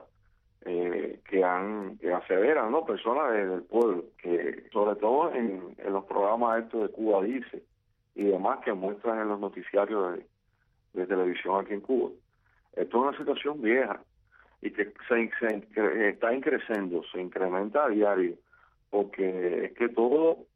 que aseveran, ¿no? Personas del pueblo, que sobre todo en los programas estos de Cuba Dice y demás que muestran en los noticiarios de televisión aquí en Cuba. Esto es una situación vieja y que está creciendo, se incrementa a diario, porque es que todo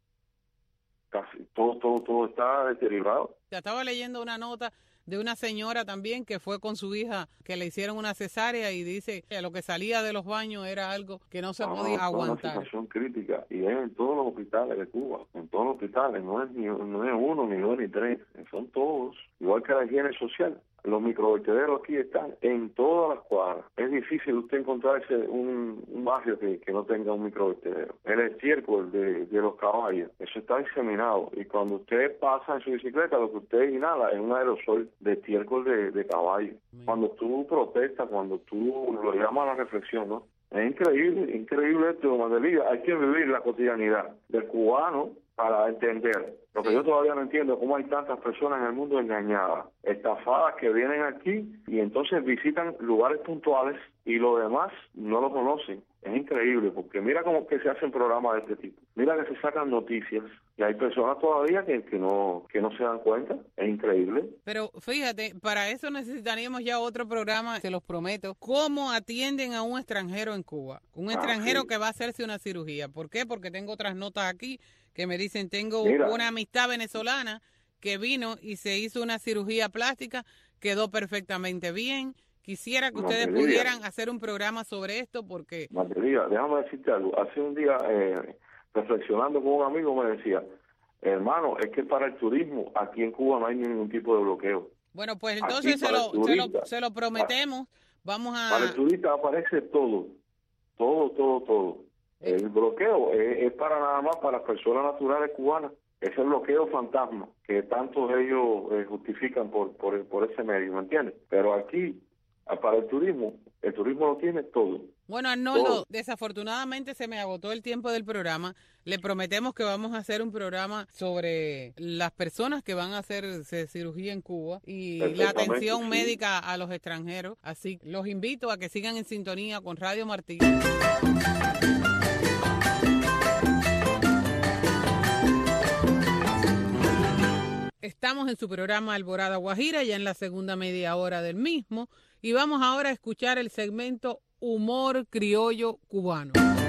está deteriorado. Ya estaba leyendo una nota de una señora también que fue con su hija, que le hicieron una cesárea y dice que lo que salía de los baños era algo que no se podía aguantar. Es una situación crítica y es en todos los hospitales de Cuba, en todos los hospitales, no es uno, ni dos, ni tres, son todos, igual que la higiene social. Los microvertederos aquí están en todas las cuadras. Es difícil usted encontrarse un barrio que no tenga un microvertedero. El estiércol de los caballos, eso está diseminado. Y cuando usted pasa en su bicicleta, lo que usted inhala es un aerosol de estiércol de caballo. Cuando tú protestas, cuando tú lo llamas a la reflexión, ¿no? Es increíble esto, Madelía. Hay que vivir la cotidianidad del cubano para entender. Lo que yo todavía no entiendo, cómo hay tantas personas en el mundo engañadas, estafadas, que vienen aquí y entonces visitan lugares puntuales y lo demás no lo conocen. Es increíble, porque mira cómo que se hacen programas de este tipo. Mira que se sacan noticias y hay personas todavía que no se dan cuenta. Es increíble. Pero fíjate, para eso necesitaríamos ya otro programa, se los prometo. ¿Cómo atienden a un extranjero en Cuba? Un extranjero que va a hacerse una cirugía. ¿Por qué? Porque tengo otras notas aquí que me dicen, tengo una amistad venezolana que vino y se hizo una cirugía plástica, quedó perfectamente bien. Quisiera que ustedes pudieran hacer un programa sobre esto porque... Materia, déjame decirte algo. Hace un día, reflexionando con un amigo, me decía, hermano, es que para el turismo aquí en Cuba no hay ningún tipo de bloqueo. Bueno, pues entonces se lo prometemos. Vamos a... Para el turista aparece todo. El bloqueo es para nada más para las personas naturales cubanas. Ese bloqueo fantasma que tantos ellos justifican por ese medio, ¿me entiendes? Pero aquí, para el turismo lo tiene todo. Bueno, Arnoldo, desafortunadamente se me agotó el tiempo del programa. Le prometemos que vamos a hacer un programa sobre las personas que van a hacerse cirugía en Cuba y la atención médica a los extranjeros. Así los invito a que sigan en sintonía con Radio Martí. Estamos en su programa Alborada Guajira, ya en la segunda media hora del mismo, y vamos ahora a escuchar el segmento Humor Criollo Cubano.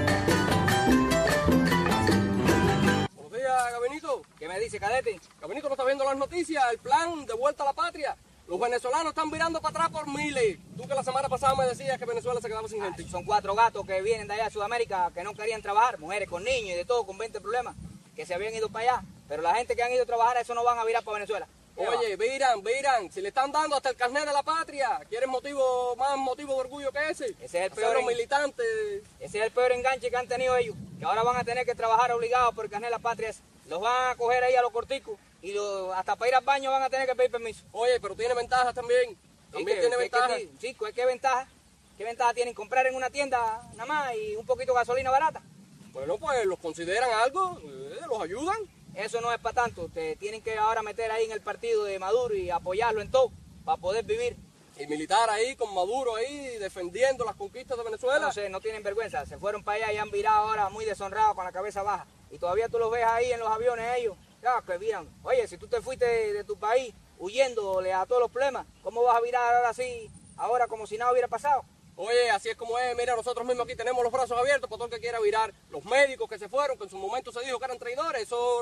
Buenos días, Gabinito. ¿Qué me dice, cadete? Gabinito, ¿no está viendo las noticias? El plan de vuelta a la patria. Los venezolanos están virando para atrás por miles. Tú que la semana pasada me decías que Venezuela se quedaba sin gente. Son 4 gatos que vienen de allá de Sudamérica que no querían trabajar, mujeres con niños y de todo, con 20 problemas, que se habían ido para allá. Pero la gente que han ido a trabajar, eso no van a virar para Venezuela. Oye, viran, si le están dando hasta el carnet de la patria, ¿quieren más motivo de orgullo que ese? Ese es el peor militantes. Ese es el peor enganche que han tenido ellos, que ahora van a tener que trabajar obligados por el carnet de la patria. Los van a coger ahí a los corticos y hasta para ir al baño van a tener que pedir permiso. Oye, pero tiene ventajas también. También tiene ventajas. Sí, ¿qué ventaja? ¿Qué ventaja tienen? Comprar en una tienda nada más y un poquito de gasolina barata. Bueno, pues los consideran algo, los ayudan. Eso no es para tanto. Te tienen que ahora meter ahí en el partido de Maduro y apoyarlo en todo para poder vivir. Y militar ahí con Maduro ahí defendiendo las conquistas de Venezuela. No sé, no tienen vergüenza. Se fueron para allá y han virado ahora muy deshonrados con la cabeza baja. Y todavía tú los ves ahí en los aviones ellos. Ya, que viran. Oye, si tú te fuiste de tu país huyéndole a todos los problemas, ¿cómo vas a virar ahora así, ahora como si nada hubiera pasado? Oye, así es como es, mira, nosotros mismos aquí tenemos los brazos abiertos para todo el que quiera virar. Los médicos que se fueron, que en su momento se dijo que eran traidores,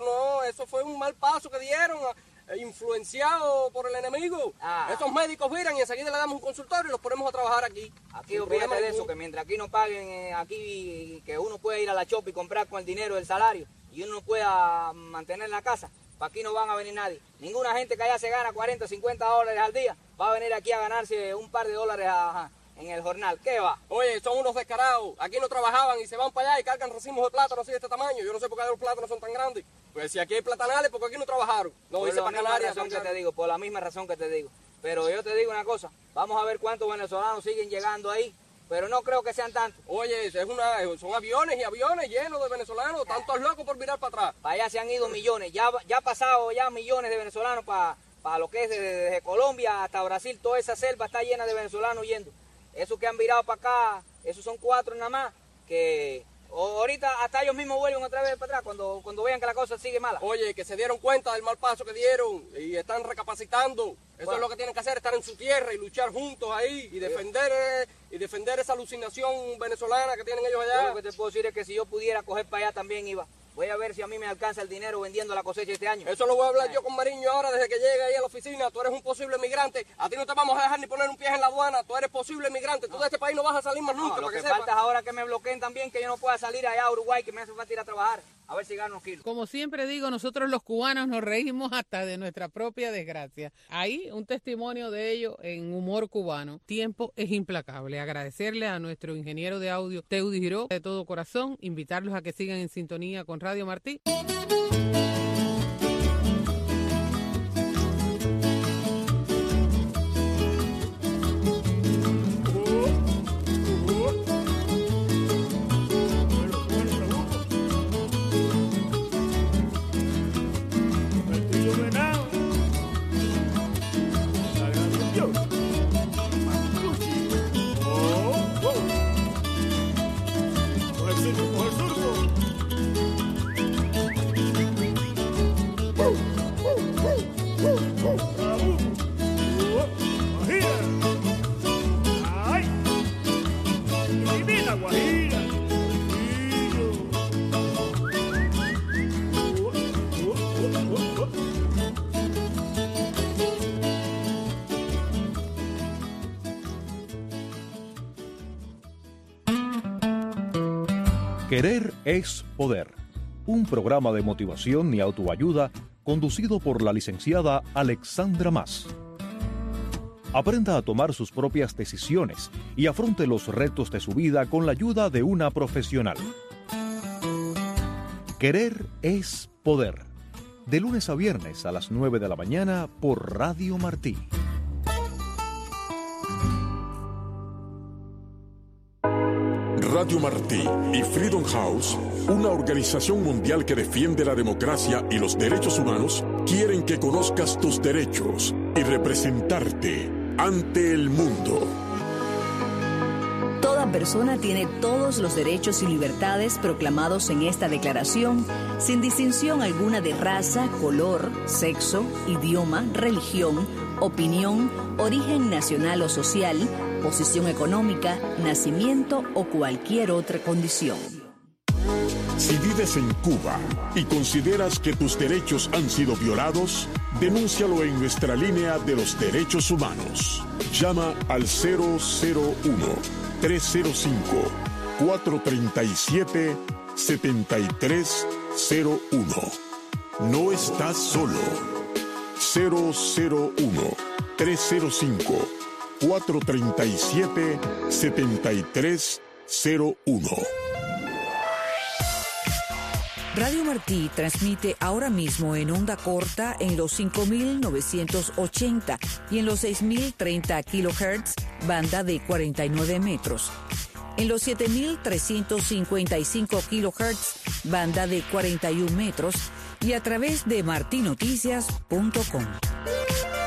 eso fue un mal paso que dieron, influenciado por el enemigo. Esos médicos viran y enseguida le damos un consultorio y los ponemos a trabajar aquí. Aquí olvídate de eso, que mientras aquí no paguen, aquí que uno puede ir a la shop y comprar con el dinero del salario y uno pueda mantener la casa, para aquí no van a venir nadie. Ninguna gente que allá se gana 40, 50 dólares al día va a venir aquí a ganarse un par de dólares en el jornal. ¿Qué va? Oye, son unos descarados. Aquí no trabajaban y se van para allá y cargan racimos de plátano así de este tamaño. Yo no sé por qué los plátanos son tan grandes. Pues si aquí hay platanales, porque aquí no trabajaron. No, por la misma razón que te digo, por la misma razón que te digo. Pero yo te digo una cosa, vamos a ver cuántos venezolanos siguen llegando ahí, pero no creo que sean tantos. Oye, son aviones y aviones llenos de venezolanos, tantos locos por mirar para atrás. Para allá se han ido millones, ya ha pasado ya millones de venezolanos para lo que es desde Colombia hasta Brasil, toda esa selva está llena de venezolanos yendo. Esos que han virado para acá, esos son 4 nada más, que O ahorita hasta ellos mismos vuelven otra vez para atrás cuando vean que la cosa sigue mala. Oye, que se dieron cuenta del mal paso que dieron y están recapacitando. Eso es lo que tienen que hacer, estar en su tierra y luchar juntos ahí y defender esa alucinación venezolana que tienen ellos allá. Yo lo que te puedo decir es que si yo pudiera coger para allá también iba. Voy a ver si a mí me alcanza el dinero vendiendo la cosecha este año. Eso lo voy a hablar yo con Mariño ahora desde que llegue ahí a la oficina. Tú eres un posible migrante. A ti no te vamos a dejar ni poner un pie en la aduana. Tú eres posible migrante. Tú de este país no vas a salir más nunca. Lo que falta es ahora que me bloqueen también, que yo no pueda salir allá a Uruguay, que me hace falta ir a trabajar. A ver si gano unos kilos. Como siempre digo, nosotros los cubanos nos reímos hasta de nuestra propia desgracia. Ahí un testimonio de ello en humor cubano. Tiempo es implacable. Agradecerle a nuestro ingeniero de audio, Teudi Giró, de todo corazón. Invitarlos a que sigan en sintonía con Radio Martí. Querer es poder. Un programa de motivación y autoayuda conducido por la licenciada Alexandra Mas. Aprenda a tomar sus propias decisiones y afronte los retos de su vida con la ayuda de una profesional. Querer es poder. De lunes a viernes a las 9 de la mañana por Radio Martí. Radio Martí y Freedom House, una organización mundial que defiende la democracia y los derechos humanos, quieren que conozcas tus derechos y representarte ante el mundo. Toda persona tiene todos los derechos y libertades proclamados en esta declaración, sin distinción alguna de raza, color, sexo, idioma, religión, opinión, origen nacional o social, posición económica, nacimiento o cualquier otra condición. Si vives en Cuba y consideras que tus derechos han sido violados, denúncialo en nuestra línea de los derechos humanos. Llama al 001-305-437-7301. No estás solo. 001-305-437-7301. Radio Martí transmite ahora mismo en onda corta en los 5.980 y en los 6.030 kHz, banda de 49 metros. En los 7.355 kHz, banda de 41 metros y a través de martinoticias.com.